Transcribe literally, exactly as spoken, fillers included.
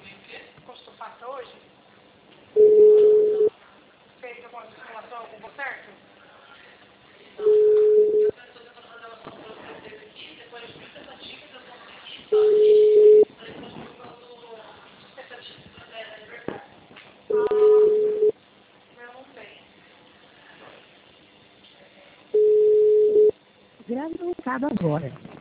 Postou passa hoje? Fez alguma simulação, algum certo? Grave o recado agora.